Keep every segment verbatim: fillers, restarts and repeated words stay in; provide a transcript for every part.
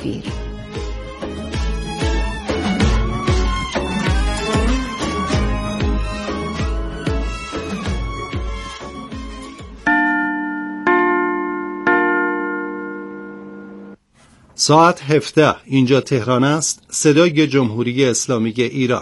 سفیر. ساعت هفده، اینجا تهران است. صدای جمهوری اسلامی ایران.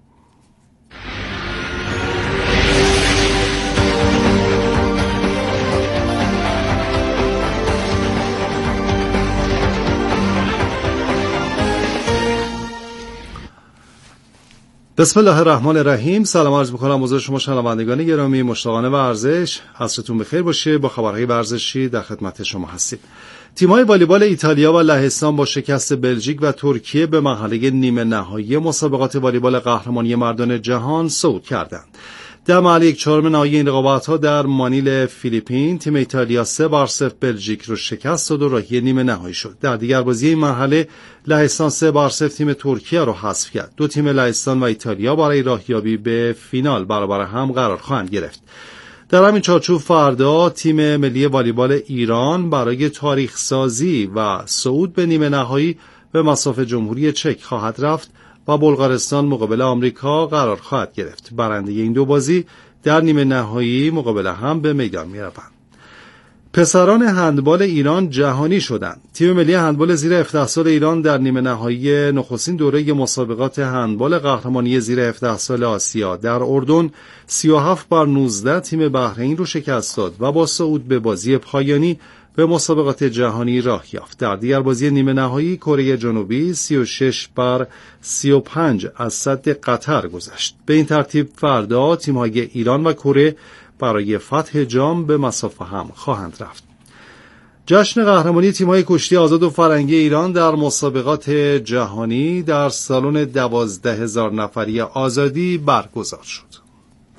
بسم الله الرحمن الرحیم. سلام عرض می‌کنم حضور شما شنوندگان گرامی، مشتاقان ورزش. عصرتون بخیر باشه. با خبرهای ورزشی در خدمت شما هستیم. تیم‌های والیبال ایتالیا و لهستان با شکست بلژیک و ترکیه به مرحله نیمه نهایی مسابقات والیبال قهرمانی مردان جهان صعود کردند. در مرحله یک چهارم نهایی این رقابت‌ها در مانیل فیلیپین تیم ایتالیا سه بر صفر بلژیک رو شکست داد و راهی نیمه نهایی شد. در دیگر بازی این مرحله لهستان سه بر صفر تیم ترکیه رو حذف کرد. دو تیم لهستان و ایتالیا برای راهیابی به فینال برابر هم قرار خواهند گرفت. در همین چارچوب فردا تیم ملی والیبال ایران برای تاریخ سازی و صعود به نیمه نهایی به مصاف جمهوری چک خواهد رفت و بلغارستان مقابل آمریکا قرار خواهد گرفت. برنده این دو بازی در نیمه نهایی مقابل هم به میدان می‌روند. پسران هندبال ایران جهانی شدند. تیم ملی هندبال زیر هفده سال ایران در نیمه نهایی نخستین دوره مسابقات هندبال قهرمانی زیر هفده سال آسیا در اردن سی و هفت بر نوزده تیم بحرین رو شکست داد و با صعود به بازی پایانی به مسابقات جهانی راه یافت. در دیگر بازی نیمه نهایی کره جنوبی سی و شش بر سی و پنج از سد قطر گذشت. به این ترتیب فردا تیم‌های ایران و کره برای فتح جام به مصاف هم خواهند رفت. جشن قهرمانی تیم‌های کشتی آزاد و فرنگی ایران در مسابقات جهانی در سالن دوازده هزار نفری آزادی برگزار شد.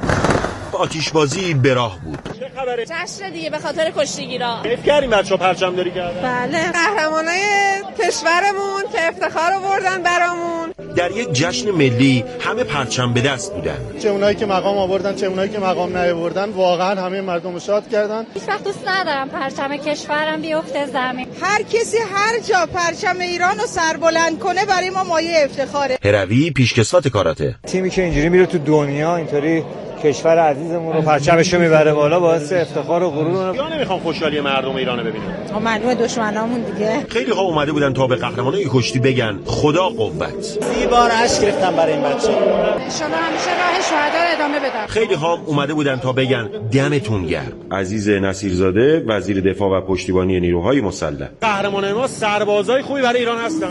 آتیشبازی به راه بود. چه خبره؟ جشن دیگه به خاطر کشتیگیرا. کیف کردیم بچه‌ها پرچم‌داری کردن؟ بله، قهرمانای کشورمون که افتخار آوردن برامون. در یک جشن ملی همه پرچم به دست بودن. چه اونایی که مقام آوردن چه اونایی که مقام نیاوردن، واقعا همه مردم رو شاد کردن. هیچ وقت دوست ندارم پرچم کشورم بیفته زمین. هر کسی هر جا پرچم ایران رو سربلند کنه برای ما مایه افتخاره. هروی پیشکسوت کاراته. تیمی که اینجوری میره تو دنیا، اینطوری کشور عزیزمون رو پرچمشو میبره بالا، باعث افتخار و غرور. یا نمیخوام خوشحالی مردم ایرانو ببینن. ما معلومه دشمنامون دیگه. خیلی ها اومده بودن تا به قهرمانای کشتی بگن خدا قوت. سی بار اشک ریختم برای این بچه. ان شاءالله همیشه راه شهدا رو ادامه بدن. خیلی ها اومده بودن تا بگن دمتون گرم. عزیز نصیرزاده وزیر دفاع و پشتیبانی نیروهای مسلح. قهرمانای ما سربازای خوبی برای ایران هستن.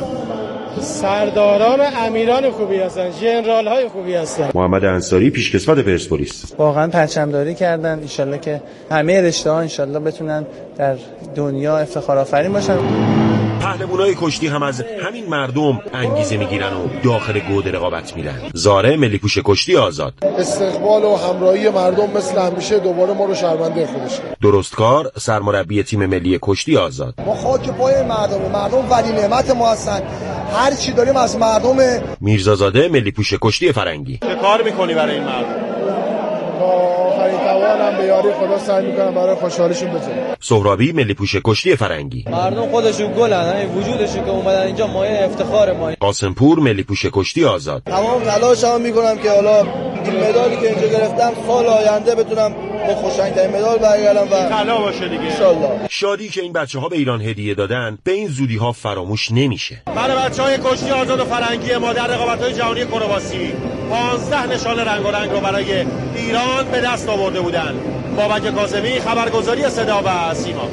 سرداران امیران خوبی هستن، ژنرال های خوبی هستن. محمد انصاری پیشکسوت پرسپولیس. واقعا پرچمداری کردن، ان شاءالله که همه رشته‌ها ان شاءالله بتونن در دنیا افتخار آفرین باشن. پهلوانای کشتی هم از همین مردم انگیزه میگیرن و داخل گود رقابت میرن. زاره ملی پوش کشتی آزاد. استقبال و همراهی مردم مثل همیشه دوباره ما رو شرمنده خودش کرد. درستکار سرمربی تیم ملی کشتی آزاد. ما خاک پای مردم، مردم ولی نعمت ما هستن. هر چی داریم از مردم. میرزازاده ملی پوش کشتی فرنگی. چه کار میکنی برای این مردم؟ با آخرین توانم به یاری خدا سعی میکنم برای خوشحالیشون بذارم. سهرابی ملی پوش کشتی فرنگی. مردم خودشون گلن، همین وجودشون که اومدن اینجا مایه افتخار ما. قاسمپور ملی پوش کشتی آزاد. تمام تلاشمو میکنم که حالا این مدالی که اینجا گرفتم سال آینده بتونم با خوشنگترین مدال برگردم و طلا باشه دیگه. انشالله. شادی که این بچه‌ها به ایران هدیه دادن به این زودی‌ها فراموش نمیشه. برای بچه‌های کشتی آزاد و فرنگی ما در رقابت‌های جهانی کرواسی پانزده نشان رنگارنگ رو برای ایران به دست آورده بودن. بابک کاظمی، خبرگزاری صدا و سیما.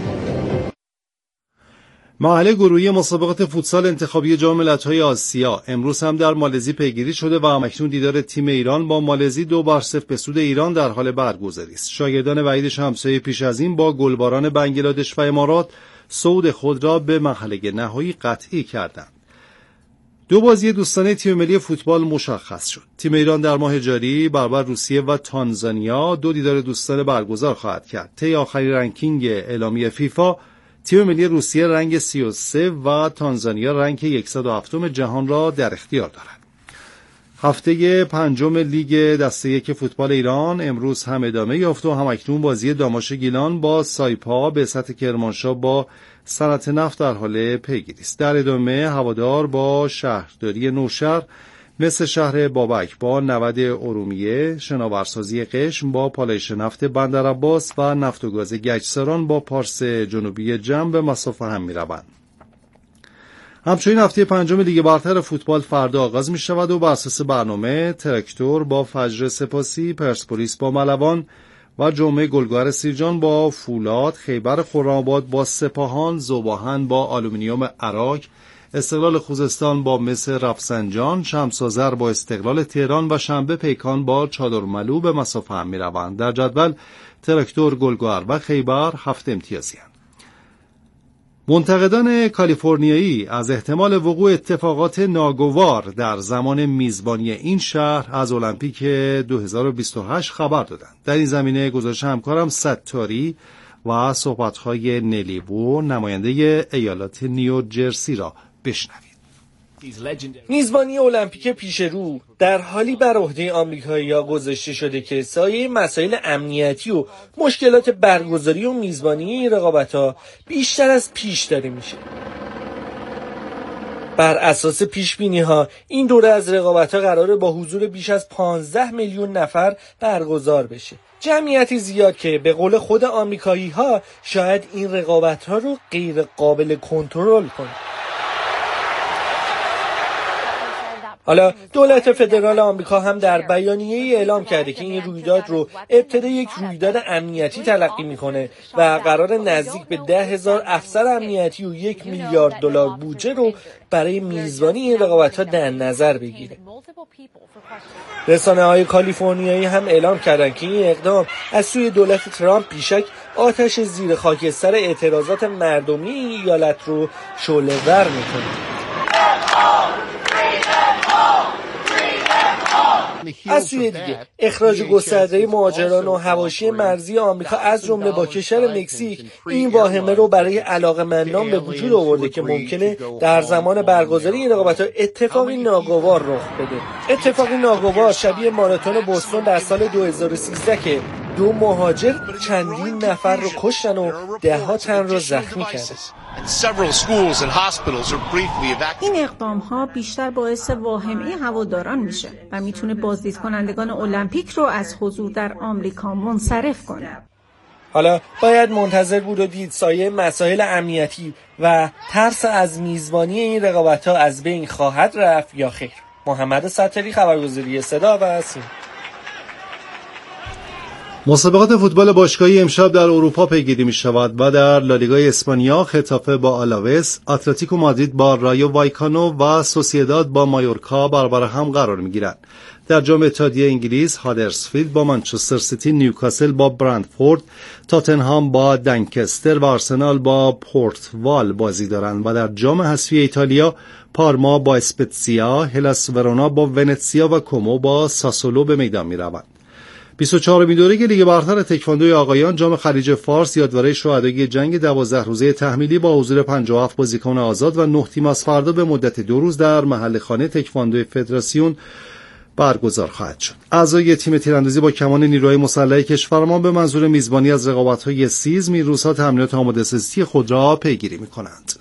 مرحله گروهی مسابقات فوتسال انتخابی جام ملت‌های آسیا امروز هم در مالزی پیگیری شده و همکنون دیدار تیم ایران با مالزی دو بر صفر به سود ایران در حال برگزاری است. شاگردان وحید شمسایی پیش از این با گلباران بنگلادش و امارات صعود خود را به مرحله نهایی قطعی کردند. دو بازی دوستانه تیم ملی فوتبال مشخص شد. تیم ایران در ماه جاری برابر روسیه و تانزانیا دو دیدار دوستانه برگزار خواهد کرد. طی آخرین رنکینگ اعلامی فیفا تیم ملی روسیه رنگ سی و سه و تانزانیا رنگ صد و هفت جهان را در اختیار دارد. هفته پنجم لیگ دسته یک فوتبال ایران امروز هم ادامه یافت و همکنون بازی داماش گیلان با سایپا به سطح کرمانشاه با صنعت نفت در حال پیگیری است. در ادامه هوادار با شهرداری نوشهر، مثل شهر بابک با نود ارومیه، شناورسازی قشم با پالایش نفت بندرعباس و نفت و گاز گچساران با پارس جنوبی جم به مسافه هم می روند. همچنین هفته پنجم لیگ برتر فوتبال فردا آغاز می شود و بر اساس برنامه تراکتور با فجر سپاسی، پرسپولیس با ملوان و جمعه گلگهر سیرجان با فولاد، خیبر خرم‌آباد با سپاهان، ذوب‌آهن با آلومینیوم عراق، استقلال خوزستان با مس رفسنجان، شمس آذر با استقلال تهران و شنبه پیکان با چادرملو به مسافه هم می روند. در جدول تراکتور، گلگهر و خیبر هفت امتیازی هستند. منتقدان کالیفرنیایی از احتمال وقوع اتفاقات ناگوار در زمان میزبانی این شهر از المپیک دو هزار و بیست و هشت خبر دادند. در این زمینه گزارش همکارم ستاری و صحبت‌های نلی وو، نماینده ایالات نیوجرسی را بشنوید. میزبانی المپیک پیش رو در حالی بر عهده آمریکایی‌ها گذاشته شده که سایه مسائل امنیتی و مشکلات برگزاری و میزبانی این رقابت‌ها بیشتر از پیش داره میشه. بر اساس پیش‌بینی‌ها این دوره از رقابت‌ها قراره با حضور بیش از پانزده میلیون نفر برگزار بشه. جمعیتی زیاد که به قول خود آمریکایی‌ها شاید این رقابت‌ها رو غیر قابل کنترل کنه. حالا دولت فدرال آمریکا هم در بیانیه‌ای اعلام کرده که این رویداد رو ابتدا یک رویداد امنیتی تلقی میکنه و قرار نزدیک به ده هزار افسر امنیتی و یک میلیارد دلار بودجه رو برای میزبانی این رقابت‌ها در نظر بگیره. رسانه‌های کالیفرنیایی هم اعلام کردند که این اقدام از سوی دولت ترامپ بیشک آتش زیر خاکستر اعتراضات مردمی این ایالت رو شعله‌ور میکنه. از سوی دیگه اخراج گسترده مهاجران و حواشی مرزی آمریکا از جمله با کشور مکزیک این واهمه رو برای علاقه‌مندان به وجود آورده که ممکنه در زمان برگزاری این رقابت‌ها اتفاقی ناگوار رخ بده. اتفاقی ناگوار شبیه ماراتون بوستون در سال دو هزار و سیزده که دو مهاجر چندین نفر رو کشتن و ده ها تن رو زخمی کردن. این اقدام ها بیشتر باعث واهمه هواداران میشه و میتونه بازدید کنندگان المپیک رو از حضور در آمریکا منصرف کنه. حالا باید منتظر بود و دید سایه مسائل امنیتی و ترس از میزبانی این رقابت ها از بین خواهد رفت یا خیر. محمد ستاری، خبرگزاری صدا و سیما. مسابقات فوتبال باشگاهی امشب در اروپا پیگیری می شود و در لالیگای اسپانیا خطافه با آلاوس، اتلتیکو مادرید با رایو وایکانو و سوسییداد با مایورکا برابر هم قرار می گیرند. در جام اتحادیه انگلیس هادرسفیلد با منچستر سیتی، نیوکاسل با برندفورد، تاتنهام با دنکستر و آرسنال با پورتوال بازی دارند و در جام حذفی ایتالیا پارما با اسپتزیا، هلاس ورونا با ونتسیا و کومو با ساسولو به میدان می روند. بیست و چهارمین دوره لیگ برتر تکواندوی آقایان جام خلیج فارس یادواره شهدای جنگ دوازده روزه تحمیلی با حضور پنجاه و هفت بازیکن آزاد و نه تیم از فردا به مدت دو روز در محل خانه تکواندوی فدراسیون برگزار خواهد شد. اعضای تیم تیراندازی با کمان نیروهای مسلح کشورمان به منظور میزبانی از رقابت‌های سیزم این روزها تمرینات آماده‌سازی خود را پیگیری می‌کنند.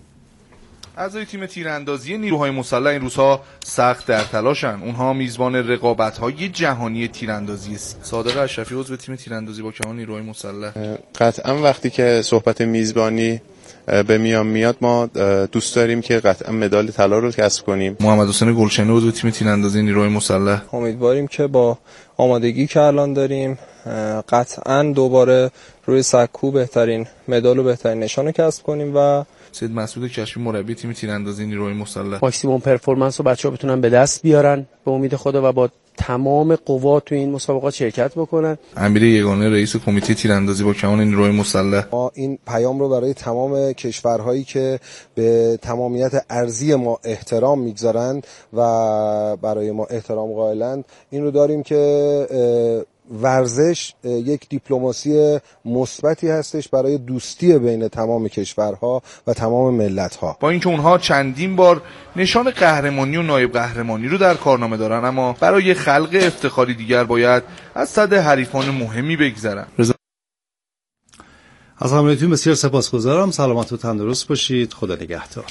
اعضای تیم تیراندازی نیروهای مسلح این روزها سخت در تلاشن. اونها میزبان رقابت‌های جهانی تیراندازی است. صادق اشرفی عضو تیم تیراندازی با کمان نیروهای مسلح: قطعا وقتی که صحبت میزبانی به میان میاد ما دوست داریم که قطعا مدال طلا رو کسب کنیم. محمد حسین گلشنی عضو تیم تیراندازی نیروهای مسلح: امیدواریم که با آمادگی که الان داریم قطعا دوباره روی سکو بهترین مدال و بهترین نشان رو کسب کنیم و سید مسعود کشفی مربی تیم تیراندازی نیروهای مسلح: ماکسیموم پرفورمنس رو بچه‌ها بتونن به دست بیارن به امید خدا و با تمام قوا تو این مسابقات شرکت بکنن. امیر یگانه رئیس کمیته تیراندازی با کمان نیروهای مسلح: ما این پیام رو برای تمام کشورهایی که به تمامیت ارضی ما احترام میگذارند و برای ما احترام قائلند این رو داریم که ورزش یک دیپلماسی مثبتی هستش برای دوستی بین تمام کشورها و تمام ملت‌ها. با اینکه اونها چندین بار نشان قهرمانی و نایب قهرمانی رو در کارنامه دارن، اما برای خلق افتخاری دیگر باید از صد حریفان مهمی بگذرن. از همراهیتون بسیار سپاسگزارم. سلامت و تندرست باشید. خدا نگهدار.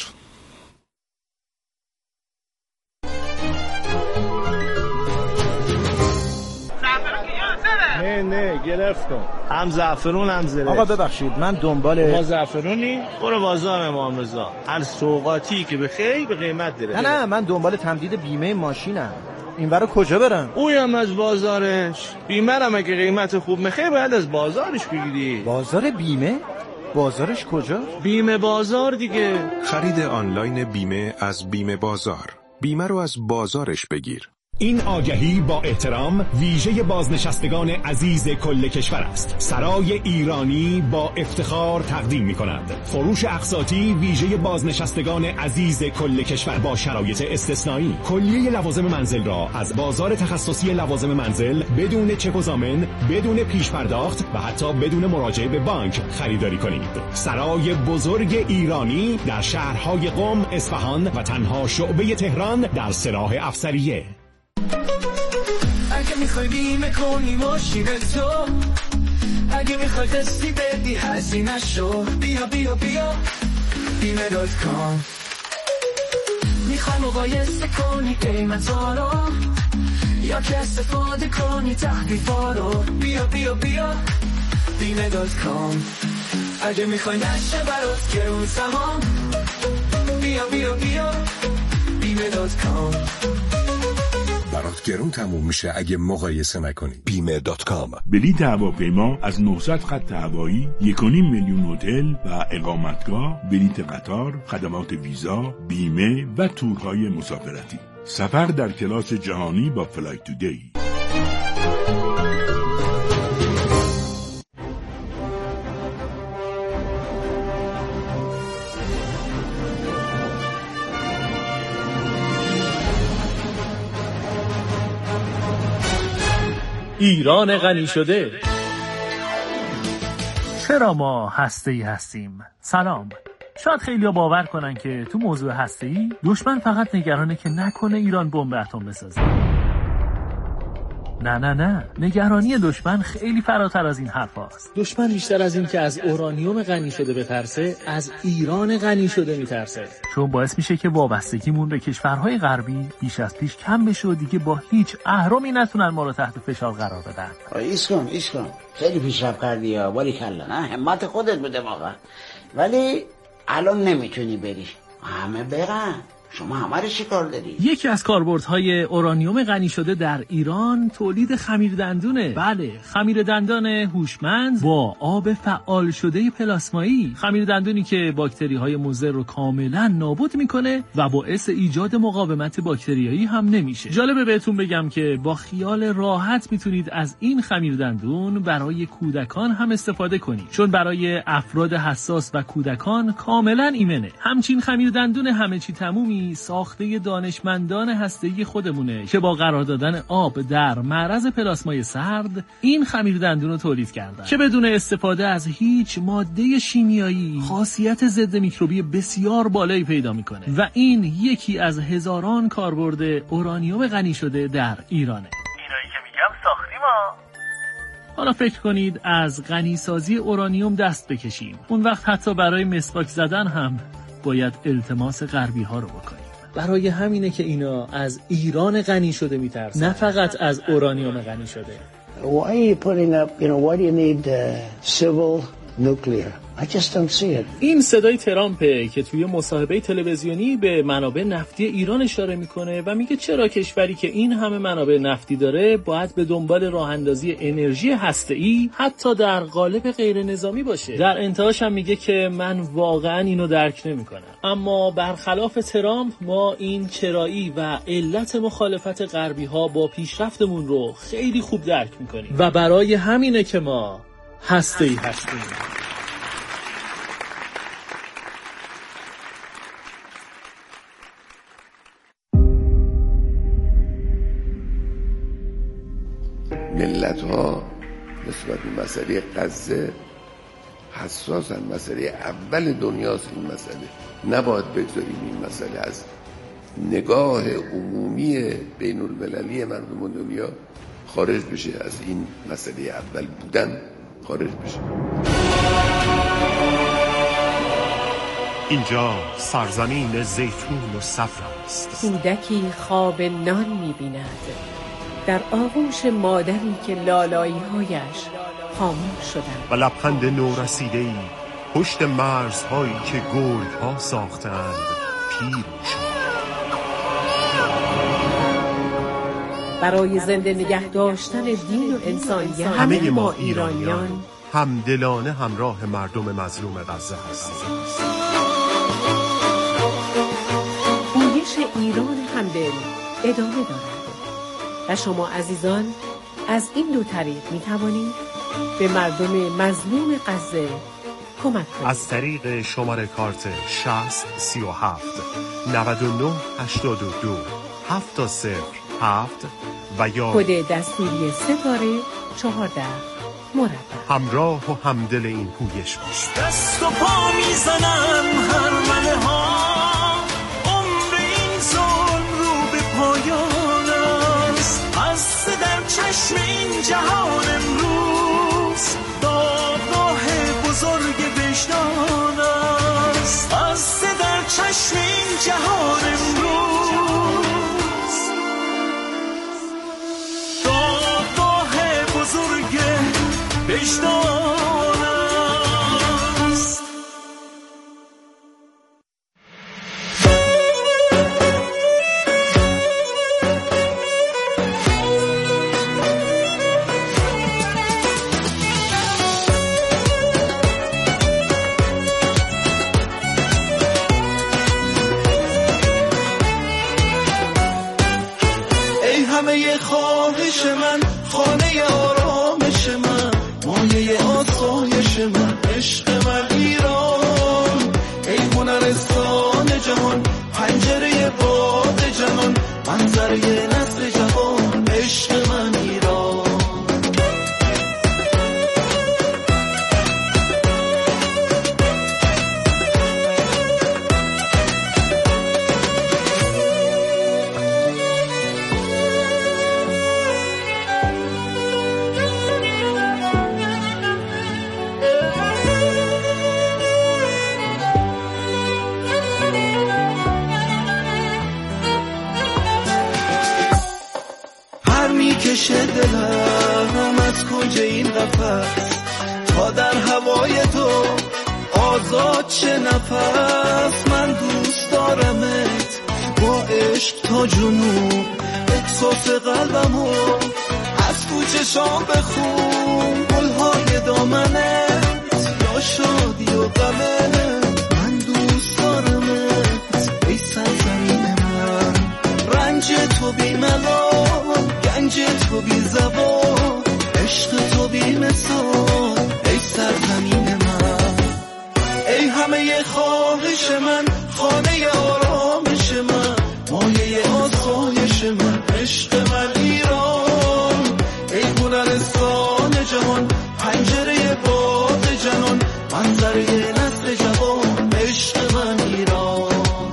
نه نه گرفتم. هم زعفرون هم زرشت. آقا ببخشید من دنبال ما زعفرونی برو بازار امام رضا. هر سوغاتی که به خیلی به قیمت داره. نه نه من دنبال تمدید بیمه ماشینم. این برای کجا برم؟ اویم از بازارش. بیمه هم اگه قیمت خوب میخوای باید از بازارش بگیری. بازار بیمه؟ بازارش کجا؟ بیمه بازار دیگه. خرید آنلاین بیمه از بیمه بازار. بیمه رو از بازارش بگیر. این آگهی با احترام ویژه بازنشستگان عزیز کل کشور است. سرای ایرانی با افتخار تقدیم می کند فروش اقساطی ویژه بازنشستگان عزیز کل کشور با شرایط استثنایی. کلیه لوازم منزل را از بازار تخصصی لوازم منزل بدون چک و ضامن، بدون پیش پرداخت و حتی بدون مراجعه به بانک خریداری کنید. سرای بزرگ ایرانی در شهرهای قم، اصفهان و تنها شعبه تهران در سراح افسریه. اگه میخوای بیمه کنی ماشین تو، اگه میخوای قسطی بدی هزینه شو، بیا بیا بیا بیمه دات کام. میخوای مقایسه کنی قیمتا رو یا که استفاده کنی تخفیفا رو، بیا بیا بیا بیمه دات کام. اگه میخوای نشه برات گرون تمام، بیا بیا بیا بیمه دات کام. برات گرون تموم میشه اگه مقایسه نکنی. بیمه دات کام. بلیط هواپیما از نهصد خط هوایی، یک و نیم میلیون هتل و اقامتگاه، بلیط قطار، خدمات ویزا، بیمه و تورهای مسافرتی. سفر در کلاس جهانی با فلایت تودی. ایران غنی شده. چرا ما هسته‌ای هستیم؟ سلام. شاید خیلی‌ها باور کنن که تو موضوع هسته‌ای دشمن فقط نگرانه که نکنه ایران بمب اتم بسازه. نه نه نه، نگرانی دشمن خیلی فراتر از این حرف هاست. دشمن بیشتر از این که از اورانیوم غنی شده بترسه، از ایران غنی شده میترسه. چون باعث میشه که وابستگیمون به کشورهای غربی بیش از پیش کم بشه و دیگه با هیچ اهرمی نتونن ما رو تحت فشار قرار بدن. ایس کن ایس کن خیلی پیشرفت کردی ها، ولی کلا نه همت خودت بوده واقعا، ولی الان نمیتونی بری، همه برن، شما همه رو چی کار داری؟ یکی از کاربردهای اورانیوم غنی شده در ایران تولید خمیر دندونه. بله، خمیر دندان هوشمند با آب فعال شده پلاسمایی. خمیر دندونی که باکتری‌های مضر رو کاملا نابود میکنه و باعث ایجاد مقاومت باکتریایی هم نمیشه. جالبه بهتون بگم که با خیال راحت میتونید از این خمیر دندون برای کودکان هم استفاده کنید، چون برای افراد حساس و کودکان کاملا ایمنه. همچین خمیر دندون همه چی تمومی ساخته دانشمندان هسته‌ای خودمونه که با قرار دادن آب در معرض پلاسمای سرد این خمیر دندون رو تولید کردن که بدون استفاده از هیچ ماده شیمیایی خاصیت ضد میکروبی بسیار بالایی پیدا میکنه و این یکی از هزاران کاربرد اورانیوم غنی شده در ایرانه. اینایی که میگم ساختیم ها. حالا فکر کنید از غنی سازی اورانیوم دست بکشیم، اون وقت حتی برای مسواک زدن هم باید التماس غربی ها رو بکنیم. برای همینه که اینا از ایران غنی شده میترسن، نه فقط از اورانیوم غنی شده. Why are you putting up, you know, why do you need uh, civil nuclear? I just don't see it. این صدای ترامپه که توی مصاحبه تلویزیونی به منابع نفتی ایران اشاره میکنه و میگه چرا کشوری که این همه منابع نفتی داره باید به دنبال راه اندازی انرژی هسته‌ای حتی در قالب غیر نظامی باشه. در انتهاش هم میگه که من واقعا اینو درک نمیکنم، اما برخلاف ترامپ ما این چرایی و علت مخالفت غربی ها با پیشرفتمون رو خیلی خوب درک میکنیم و برای همینه که ما هسته‌ای هستیم. ملت ها نسبت به مسئله غزه حساسن، مسئله اول دنیاست این مسئله. نباید بگذاریم این مسئله از نگاه عمومی بین المللی مردم دنیا خارج بشه، از این مسئله اول بودن خارج بشه. اینجا سرزمین زیتون و صفر است. کودکی خواب نان می‌بیند در آغوش مادری که لالایی‌هایش خاموش شدند و لبخند نورسیده‌ای پشت مرزهایی که گرگ‌ها ساختند پیر می‌شود. برای زنده نگه داشتن دین و انسانیت همه ما ایرانیان همدلانه همراه مردم مظلوم غزه هستیم. گویش ایران همدل ادامه دارد و شما عزیزان از این دو طریق می توانید به مردم مظلوم غزه کمک کنید. از طریق شماره کارت شصت سی و هفت نود و نه هشتاد و دو هفت صفر هفت و یا کد دستوری ستاره چهارده مربع. همراه و همدل این پویش باش. دست و پا میزنم هر مله ها، عمر این ظلم رو به پایان است. از در چشم این جهان امروز دادگاه بزرگ وجدان است. از در چشم این جهان امروز دادگاه بزرگ وجدان است. ای همه خواهش من، خانه آرامش من، مایه آسایش من، عشق من ایران. ای هنرستان جهان، پنجره باد جهان، منظره نسل جوان، عشق من ایران. میکشه دلم از کنج این قفس تا در هوای تو آزاد چه نفس. من دوست دارمت با عشق تا جنوب، احساس قلبمو از تو چشام بخون. گلهای دامنت یا شادی و غمت، من دوست دارمت ای سرزمین من. رنج تو بی ملال، گنج تو بی زبان، عشق تو بی مثال، ای سرزمین من. ای همه خواهش من، خانه آرامش من، مایه آسایش من، عشق من ایران. ای هنرستان جهان، پنجره باد جهان، منظره نسل جوان، عشق من ایران.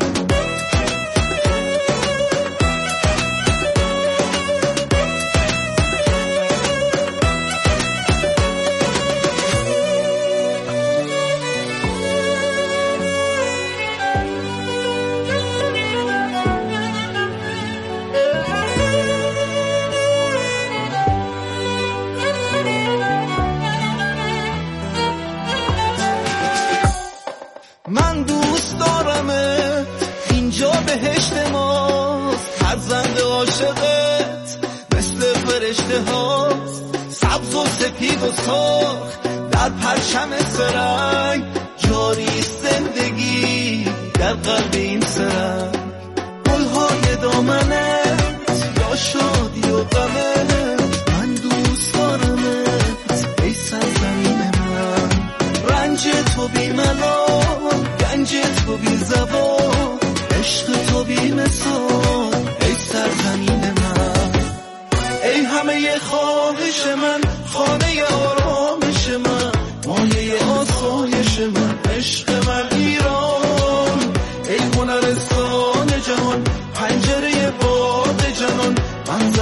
من دوست دارمت، اینجا بهشت ماست. فرزند عاشقت مثل فرشته هاست، سبز و سپید و سرخ در پرچم سرنگ. جاری زندگی در قلب این سرنگ. گلهای دامنت یا شادی و غمت، من دوست دارمت ای سرزمین من. رنج تو بی ملال، گنج تو بی زبان، عشق تو بی مثال، ای سرزمین من. ای همه خواهش من، خانه آرامش من، مایه آسایش من، عشق من ایران. ای هنرستان جهان، پنجره باد جهان، من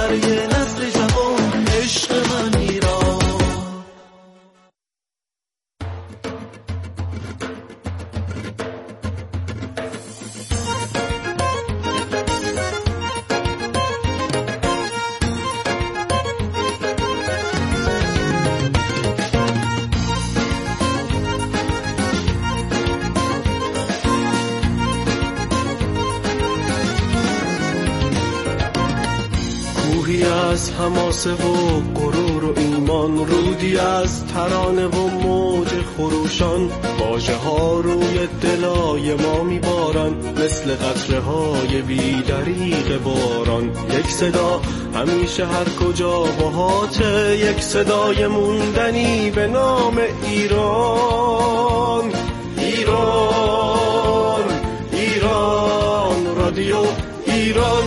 رودی از حماسه و غرور و ایمان، رودی از ترانه و موج خروشان. واژه ها روی دلای ما میبارن مثل قطره های بی دریغ باران. یک صدا همیشه هر کجا باهاته، یک صدای موندنی به نام ایران. ایران ایران رادیو ایران.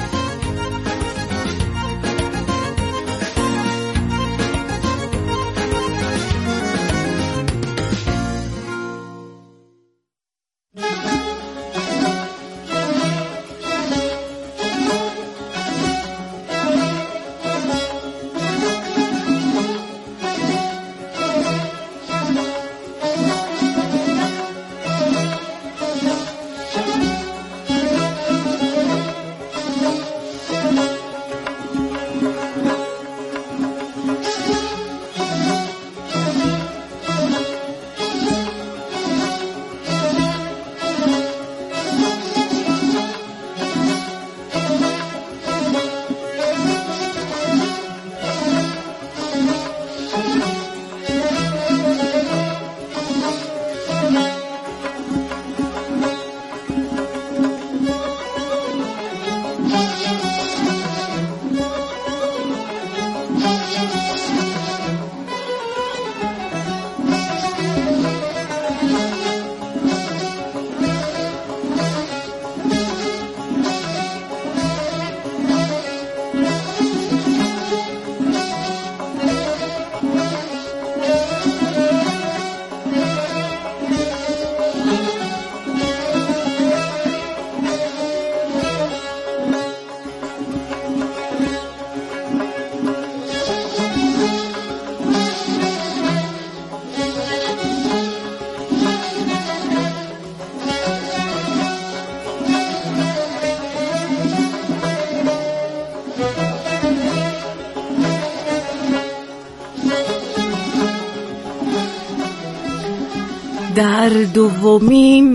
در دومین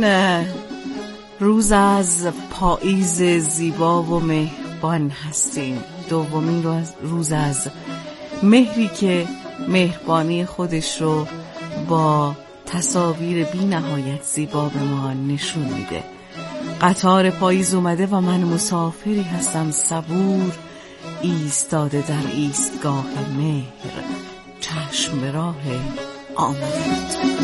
روز از پاییز زیبا و مهربان هستیم. دومین روز از مهری که مهربانی خودش رو با تصاویر بی نهایت زیبا به ما نشون میده. قطار پاییز اومده و من مسافری هستم صبور، ایستاده در ایستگاه مهر، چشم به راه آمدید.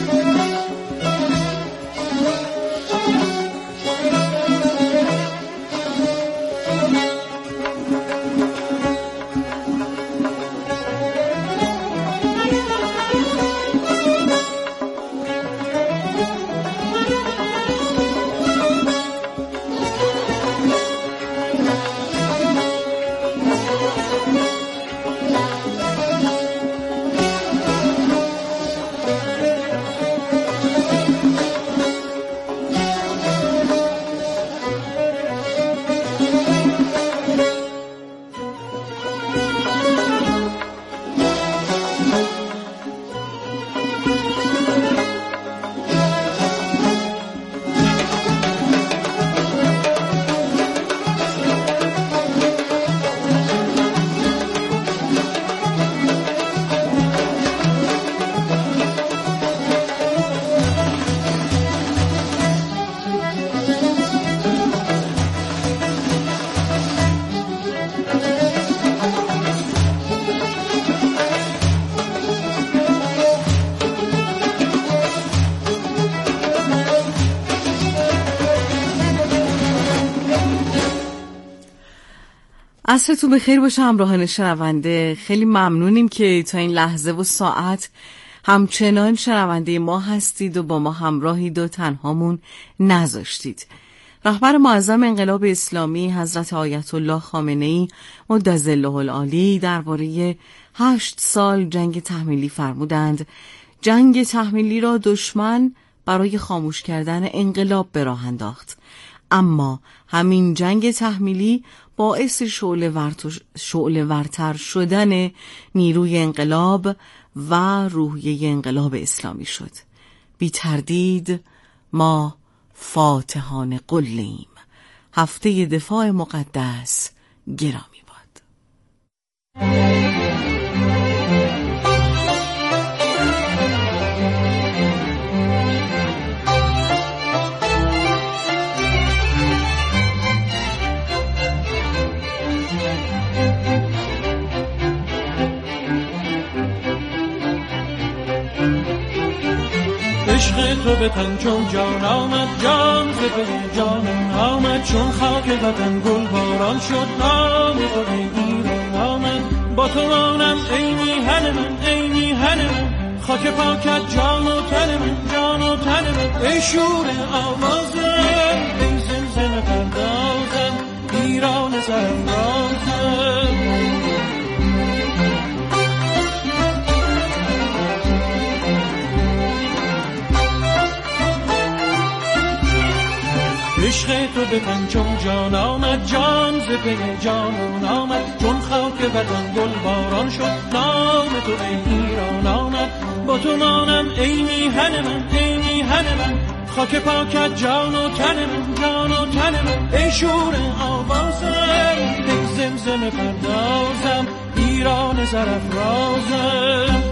عصرتون بخیر باشه همراهان شنونده. خیلی ممنونیم که تا این لحظه و ساعت همچنان شنونده ما هستید و با ما همراهید و تنهامون نذاشتید. رهبر معظم انقلاب اسلامی حضرت آیت الله خامنه‌ای مدظله العالی درباره هشت سال جنگ تحمیلی فرمودند جنگ تحمیلی را دشمن برای خاموش کردن انقلاب به راه انداخت، اما همین جنگ تحمیلی باعث شعله ورتر شدن نیروی انقلاب و روحیه انقلاب اسلامی شد. بی تردید ما فاتحان قلیم. هفته دفاع مقدس گرامی. عشق تو به تن چون جان آمد، جان ز پی جان آمد، چون خاک وطن گل باران شد، نام تو ای ایران آمد. با تو مانم ای میهن من، ای میهن من، خاک پاکت جان و تن من، جان و تن من، ای شور آوازم، ای زمزمه پردازم، ایران سرافرازم. عشق تو به من چون جان آمد، جان ز پی جانان آمد، چون خاک وطن گل باران شد، نام تو ای ایران آمد. با تو مانم ای میهن من، ای میهن من، خاک پاکت جان و تن من، جان و تن من، ای شور آوازم، ای زمزمه پردازم، ایران سرافرازم.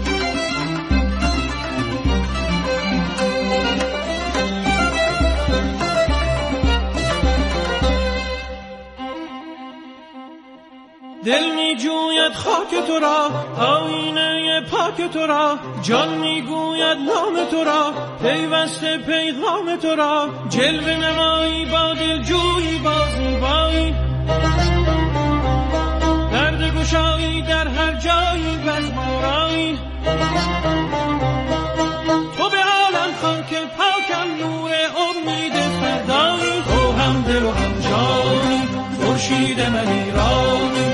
دل می جوید خاک تو را، آینه پاک تو را، جان می گوید نام تو را، پیوسته پیغام تو را، جلوه نمایی با دل جویی با زیبایی، درد گشایی در هر جایی بزمارایی. تو به عالم خاک پاکم، نور امید فردایی، تو هم دل و هم جانی، خورشید من ایرانی.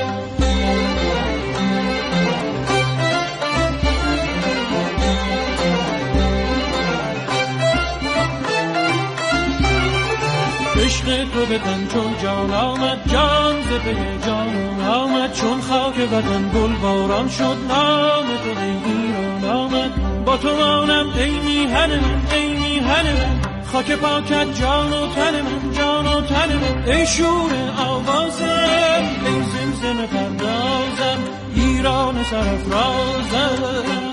عشق تو به تن چون جان آمد، جان ز پی جانان آمد، چون خاک وطن گل باران شد، نام تو ای ایران آمد. با تو مانم ای میهن من، ای میهن من، خاک پاکت جان و تن من، جان و تن من، ای شور آوازم، ای زمزمه پردازم، ایران سرافرازم.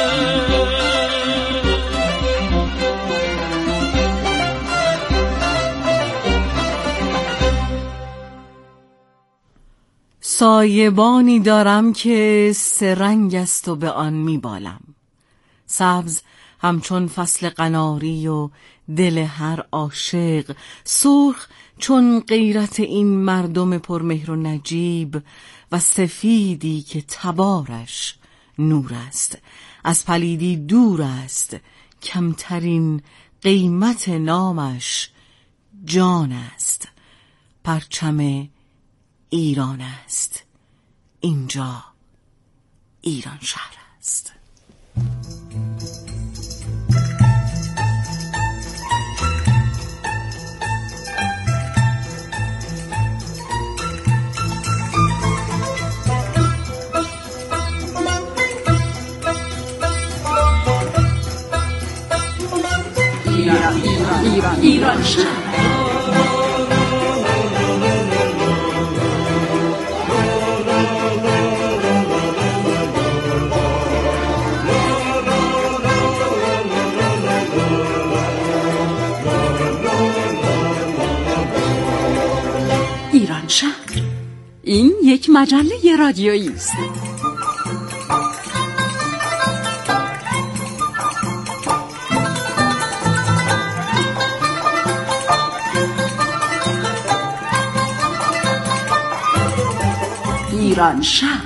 سایبانی دارم که سه رنگ است و به آن میبالم، سبز همچون فصل قناری و دل هر عاشق، سرخ چون غیرت این مردم پرمهر و نجیب، و سفیدی که تبارش نور است، از پلیدی دور است، کمترین قیمت نامش جان است. پرچم ایران است، اینجا ایران شهر است. ایران ایران ایران ایران شهر. ایران شهر، این یک مجله رادیویی است. ایران شهر.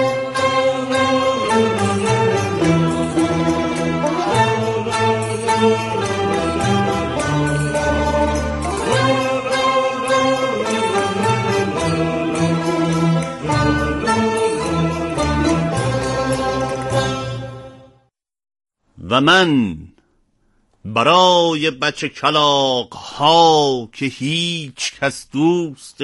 و من برای بچه کلاغ ها که هیچ کس دوست